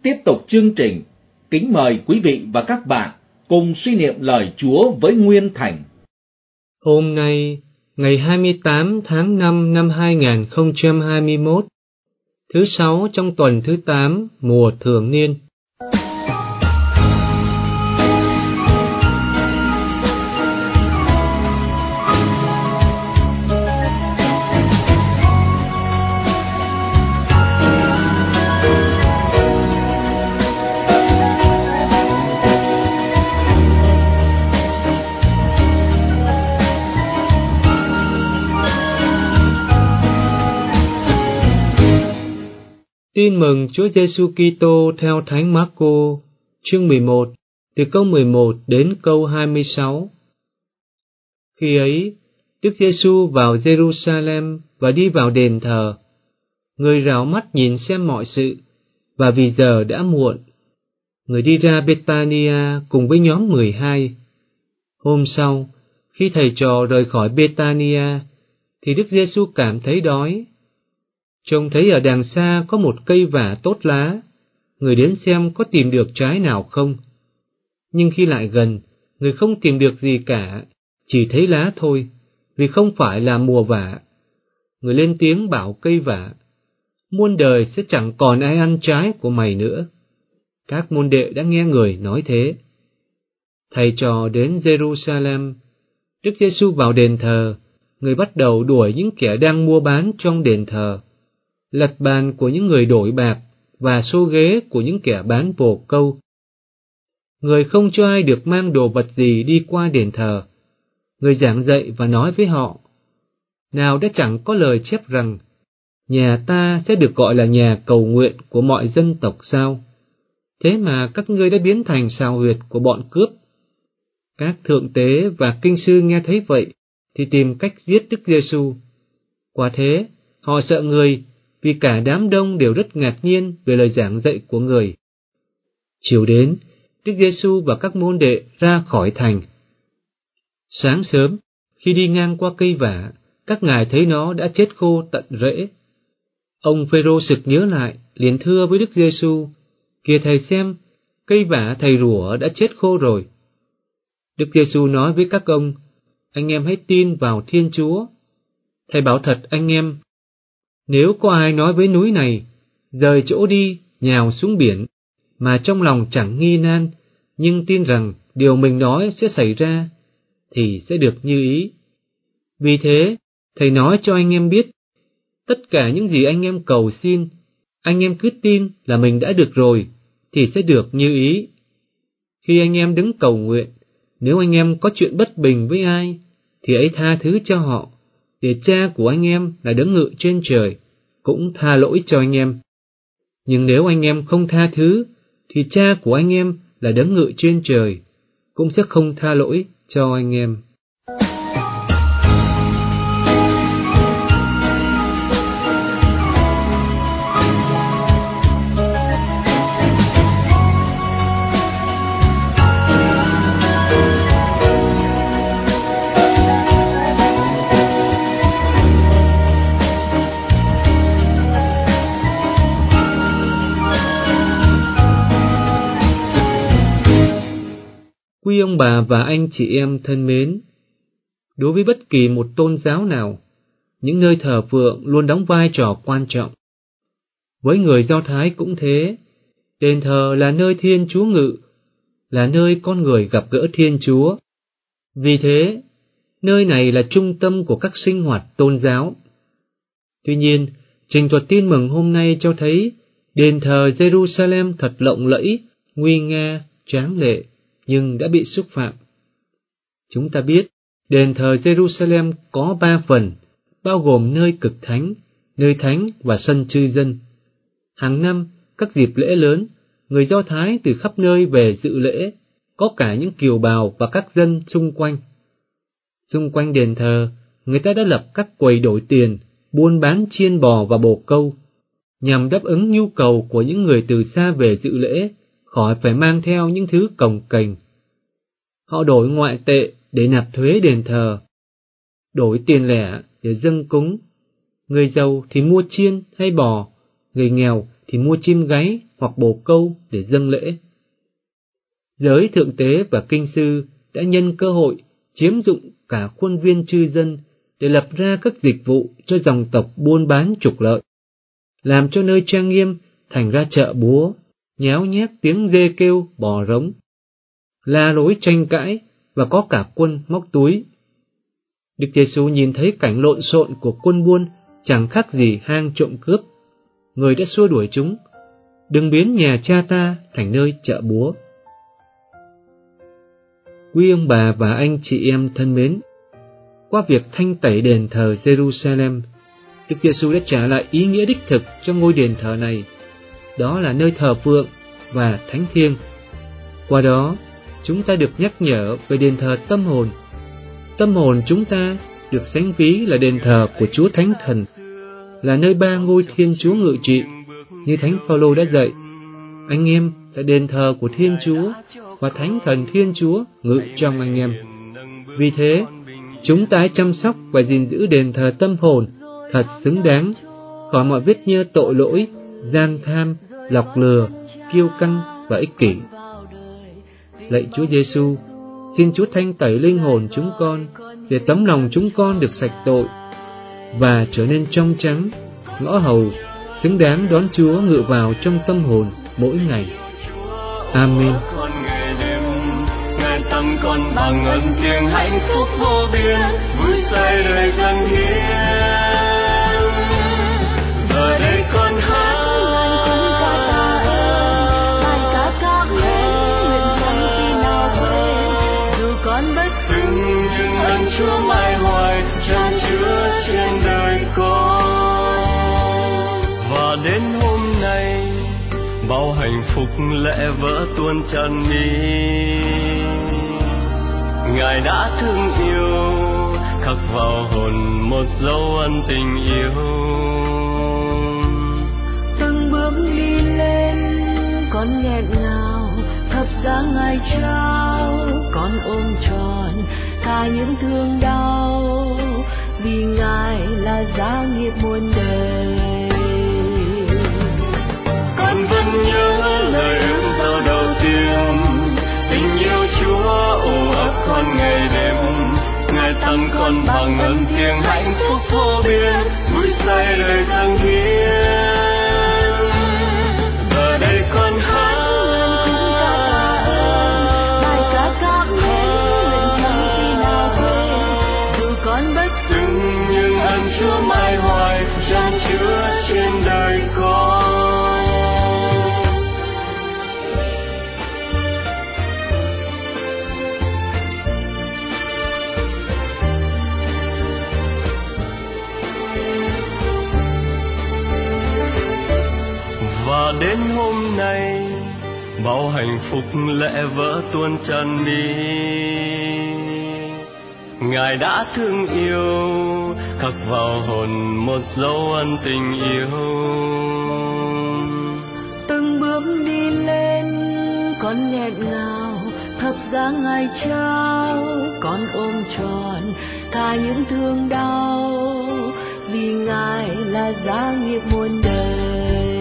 tiếp tục chương trình, kính mời quý vị và các bạn cùng suy niệm lời Chúa với Nguyên Thành. Hôm nay, ngày 28 tháng 5 năm 2021, thứ 6 trong tuần thứ 8 mùa thường niên. Tin mừng Chúa Giêsu Kitô theo Thánh Máccô, chương 11, từ câu 11 đến câu 26. Khi ấy, Đức Giêsu vào Giê-ru-sa-lem và đi vào đền thờ. Người rảo mắt nhìn xem mọi sự, và vì giờ đã muộn, người đi ra Bê-ta-ni-a cùng với nhóm 12. Hôm sau, khi thầy trò rời khỏi Bê-ta-ni-a, thì Đức Giêsu cảm thấy đói. Trông thấy ở đàng xa có một cây vả tốt lá, người đến xem có tìm được trái nào không. Nhưng khi lại gần, người không tìm được gì cả, chỉ thấy lá thôi, vì không phải là mùa vả. Người lên tiếng bảo cây vả: muôn đời sẽ chẳng còn ai ăn trái của mày nữa. Các môn đệ đã nghe người nói thế. Thầy trò đến Giê-ru-sa-lem. Đức Giêsu vào đền thờ, người bắt đầu đuổi những kẻ đang mua bán trong đền thờ, lật bàn của những người đổi bạc và xô ghế của những kẻ bán bồ câu. Người không cho ai được mang đồ vật gì đi qua đền thờ. Người giảng dạy và nói với họ: nào đã chẳng có lời chép rằng nhà ta sẽ được gọi là nhà cầu nguyện của mọi dân tộc sao? Thế mà các ngươi đã biến thành sào huyệt của bọn cướp. Các thượng tế và kinh sư nghe thấy vậy thì tìm cách giết Đức Giêsu. Quả thế, họ sợ người, vì cả đám đông đều rất ngạc nhiên về lời giảng dạy của người. Chiều đến, Đức Giêsu và các môn đệ ra khỏi thành. Sáng sớm, khi đi ngang qua cây vả, các ngài thấy nó đã chết khô tận rễ. Ông Phêrô sực nhớ lại, liền thưa với Đức Giêsu: kìa thầy xem, cây vả thầy rủa đã chết khô rồi. Đức Giêsu nói với các ông: anh em hãy tin vào Thiên Chúa. Thầy bảo thật anh em, nếu có ai nói với núi này, rời chỗ đi, nhào xuống biển, mà trong lòng chẳng nghi nan, nhưng tin rằng điều mình nói sẽ xảy ra, thì sẽ được như ý. Vì thế, thầy nói cho anh em biết, tất cả những gì anh em cầu xin, anh em cứ tin là mình đã được rồi, thì sẽ được như ý. Khi anh em đứng cầu nguyện, nếu anh em có chuyện bất bình với ai, thì ấy tha thứ cho họ, để Cha của anh em là đấng ngự trên trời cũng tha lỗi cho anh em. Nhưng nếu anh em không tha thứ, thì Cha của anh em là đấng ngự trên trời cũng sẽ không tha lỗi cho anh em. Quý ông bà và anh chị em thân mến, đối với bất kỳ một tôn giáo nào, những nơi thờ phượng luôn đóng vai trò quan trọng. Với người Do Thái cũng thế, đền thờ là nơi Thiên Chúa ngự, là nơi con người gặp gỡ Thiên Chúa. Vì thế, nơi này là trung tâm của các sinh hoạt tôn giáo. Tuy nhiên, trình thuật tin mừng hôm nay cho thấy đền thờ Giê-ru-sa-lem thật lộng lẫy, nguy nga, tráng lệ, nhưng đã bị xúc phạm. Chúng ta biết, đền thờ Giê-ru-sa-lem có 3 phần, bao gồm nơi cực thánh, nơi thánh và sân chư dân. Hàng năm, các dịp lễ lớn, người Do Thái từ khắp nơi về dự lễ, có cả những kiều bào và các dân xung quanh. Xung quanh đền thờ, người ta đã lập các quầy đổi tiền, buôn bán chiên bò và bồ câu, nhằm đáp ứng nhu cầu của những người từ xa về dự lễ, khỏi phải mang theo những thứ cồng kềnh. Họ đổi ngoại tệ để nạp thuế đền thờ, đổi tiền lẻ để dâng cúng. Người giàu thì mua chiên hay bò, người nghèo thì thì mua chim gáy hoặc bồ câu để dâng lễ. Giới thượng tế và kinh sư đã nhân cơ hội chiếm dụng cả khuôn viên chư dân để lập ra các dịch vụ cho dòng tộc buôn bán trục lợi, làm cho nơi trang nghiêm thành ra chợ búa, nháo nhác tiếng dê kêu bò rống, la lối tranh cãi và có cả quân móc túi. Đức Giêsu nhìn thấy cảnh lộn xộn của quân buôn chẳng khác gì hang trộm cướp. Người đã xua đuổi chúng: đừng biến nhà cha ta thành nơi chợ búa. Quý ông bà và anh chị em thân mến, qua việc thanh tẩy đền thờ Jerusalem, Đức Giêsu đã trả lại ý nghĩa đích thực cho ngôi đền thờ này, đó là nơi thờ phượng và thánh thiêng. Qua đó, chúng ta được nhắc nhở về đền thờ tâm hồn. Tâm hồn chúng ta được sánh ví là đền thờ của Chúa Thánh Thần, là nơi ba ngôi Thiên Chúa ngự trị, như Thánh Phaolô đã dạy. Anh em là đền thờ của Thiên Chúa và Thánh Thần Thiên Chúa ngự trong anh em. Vì thế, chúng ta hãy chăm sóc và gìn giữ đền thờ tâm hồn thật xứng đáng, khỏi mọi vết nhơ tội lỗi, gian tham, lọc lừa, kiêu căng và ích kỷ. Lạy Chúa Giêsu, xin Chúa thanh tẩy linh hồn chúng con, để tấm lòng chúng con được sạch tội và trở nên trong trắng, ngõ hầu, xứng đáng đón Chúa ngự vào trong tâm hồn mỗi ngày. Amen. Tâm con bằng ân tiếng hạnh phúc vô biên, vui say đời dâng hiến. Giờ đây con hát bài ca các nguyện chẳng khi nào quên, dù con bất xứng nhưng ơn Chúa mãi hoài chan chứa trên đời con. Và đến hôm nay bao hạnh phúc lẽ vỡ tuôn tràn mi, Ngài đã thương yêu khắc vào hồn một dấu ân tình yêu. Từng bước đi lên con nghẹn ngào, thập giá Ngài trao con ôm tròn cả những thương đau, vì Ngài là giá nghiệp muôn đời. Con vẫn nhớ lời ước giao đầu tiên, tình yêu Chúa ù ấp con ngày đêm. Ngài tặng con bằng ân tiếng hạnh phúc vô biên, vui say đời dâng hiến. Giờ đây con hát bài ca các nguyện chẳng khi nào quên, dù con bất xứng nhưng ơn Chúa mãi hoài chan chứa trên đời con. Và đến hôm nay bao hạnh phúc lẽ vỡ tuôn tràn mi, Ngài đã thương yêu khắc vào hồn một dấu ân tình yêu. Từng bước đi lên con nghẹn ngào, thập giá Ngài trao con ôm tròn cả những thương đau, vì Ngài là giá nghiệp muôn đời.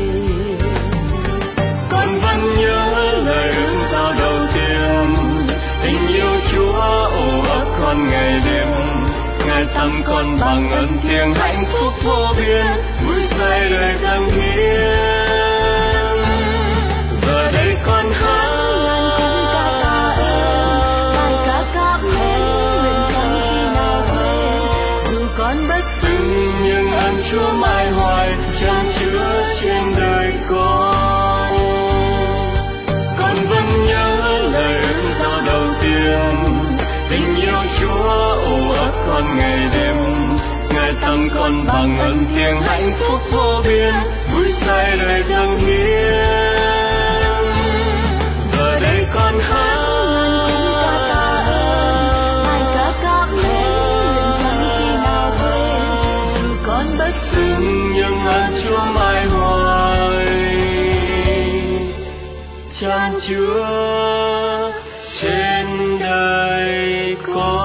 Con vẫn nhớ lời ước giao đầu tiên, tình yêu Chúa ù ấp con ngày đêm. Ngài tặng con bằng ân tiếng hạnh phúc vô biên, vui say đời dâng hiến. Giờ đây con hát bài ca các nguyện chẳng khi nào quên, dù con bất xứng nhưng ơn Chúa mãi hoài chan chứa trên đời con. Tình yêu Chúa ù ấp con ngày đêm. Ngài tặng con bằng ân tiếng hạnh phúc vô biên, vui say đời dâng hiến. Giờ đây con hát bài ca các nguyện chẳng khi nào quên, dù con bất xứng nhưng ơn Chúa mãi hoài chan chứa trên đời con.